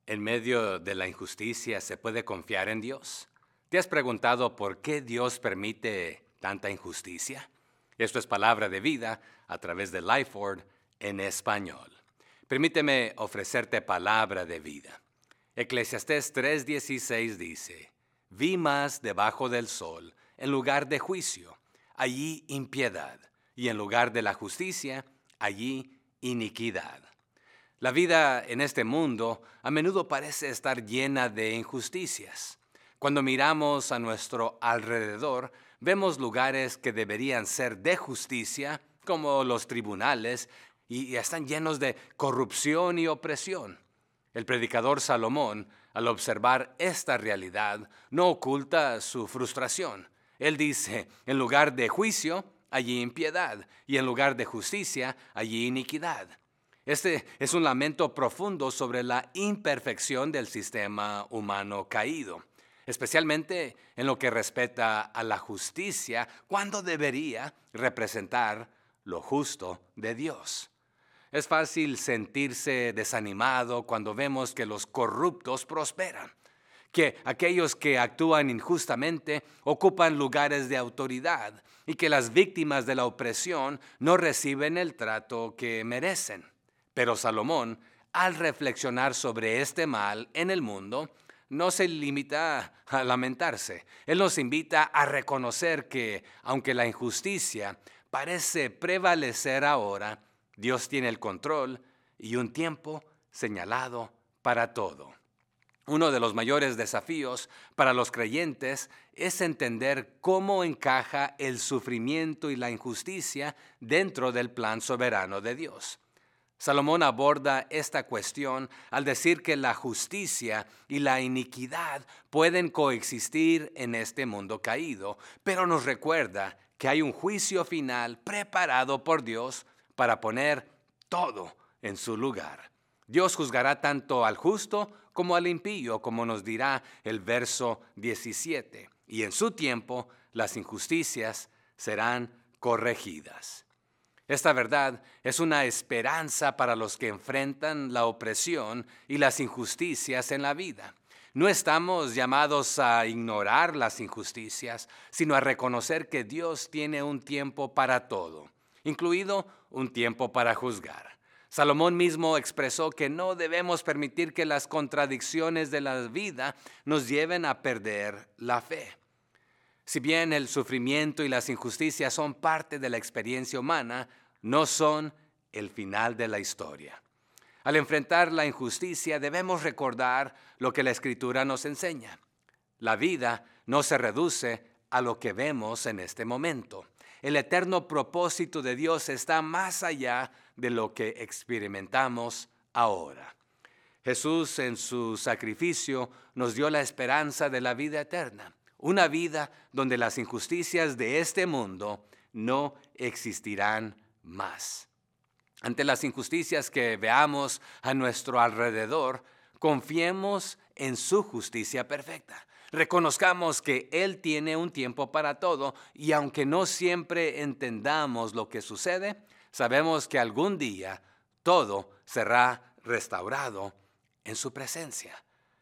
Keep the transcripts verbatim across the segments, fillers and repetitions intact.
En medio de la injusticia, ¿se puede confiar en Dios? ¿Te has preguntado por qué Dios permite tanta injusticia? Esto es Palabra de Vida a través de Lifeword en español. Permíteme ofrecerte palabra de vida. Eclesiastés tres dieciséis dice: Vi más debajo del sol, en lugar de juicio, allí impiedad, y en lugar de la justicia, allí iniquidad. La vida en este mundo a menudo parece estar llena de injusticias. Cuando miramos a nuestro alrededor, vemos lugares que deberían ser de justicia, como los tribunales, y están llenos de corrupción y opresión. El predicador Salomón, al observar esta realidad, no oculta su frustración. Él dice: en lugar de juicio, allí impiedad, y en lugar de justicia, allí iniquidad. Este es un lamento profundo sobre la imperfección del sistema humano caído, especialmente en lo que respecta a la justicia, cuando debería representar lo justo de Dios. Es fácil sentirse desanimado cuando vemos que los corruptos prosperan, que aquellos que actúan injustamente ocupan lugares de autoridad y que las víctimas de la opresión no reciben el trato que merecen. Pero Salomón, al reflexionar sobre este mal en el mundo, no se limita a lamentarse. Él nos invita a reconocer que, aunque la injusticia parece prevalecer ahora, Dios tiene el control y un tiempo señalado para todo. Uno de los mayores desafíos para los creyentes es entender cómo encaja el sufrimiento y la injusticia dentro del plan soberano de Dios. Salomón aborda esta cuestión al decir que la justicia y la iniquidad pueden coexistir en este mundo caído, pero nos recuerda que hay un juicio final preparado por Dios para poner todo en su lugar. Dios juzgará tanto al justo como al impío, como nos dirá el verso diecisiete, y en su tiempo las injusticias serán corregidas. Esta verdad es una esperanza para los que enfrentan la opresión y las injusticias en la vida. No estamos llamados a ignorar las injusticias, sino a reconocer que Dios tiene un tiempo para todo, incluido un tiempo para juzgar. Salomón mismo expresó que no debemos permitir que las contradicciones de la vida nos lleven a perder la fe. Si bien el sufrimiento y las injusticias son parte de la experiencia humana, no son el final de la historia. Al enfrentar la injusticia, debemos recordar lo que la Escritura nos enseña. La vida no se reduce a lo que vemos en este momento. El eterno propósito de Dios está más allá de lo que experimentamos ahora. Jesús, en su sacrificio, nos dio la esperanza de la vida eterna. Una vida donde las injusticias de este mundo no existirán más. Ante las injusticias que veamos a nuestro alrededor, confiemos en su justicia perfecta. Reconozcamos que Él tiene un tiempo para todo y aunque no siempre entendamos lo que sucede, sabemos que algún día todo será restaurado en su presencia.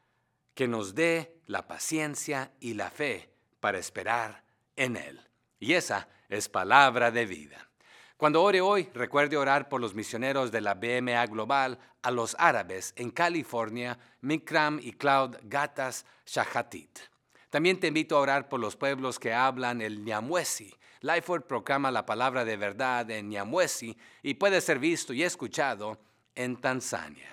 Que nos dé la paciencia y la fe para esperar en Él. Y esa es palabra de vida. Cuando ore hoy, recuerde orar por los misioneros de la B M A Global a los árabes en California, Mikram y Cloud Gatas Shahatit. También te invito a orar por los pueblos que hablan el Nyamwezi. Lifeword proclama la palabra de verdad en Nyamwezi y puede ser visto y escuchado en Tanzania.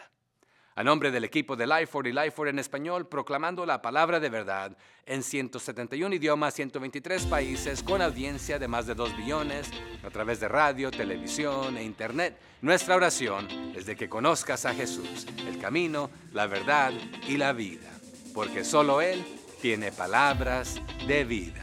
A nombre del equipo de Lifeword y Lifeword en español, proclamando la palabra de verdad en ciento setenta y uno idiomas, ciento veintitrés países, con audiencia de más de dos billones, a través de radio, televisión e internet. Nuestra oración es de que conozcas a Jesús, el camino, la verdad y la vida, porque solo Él tiene palabras de vida.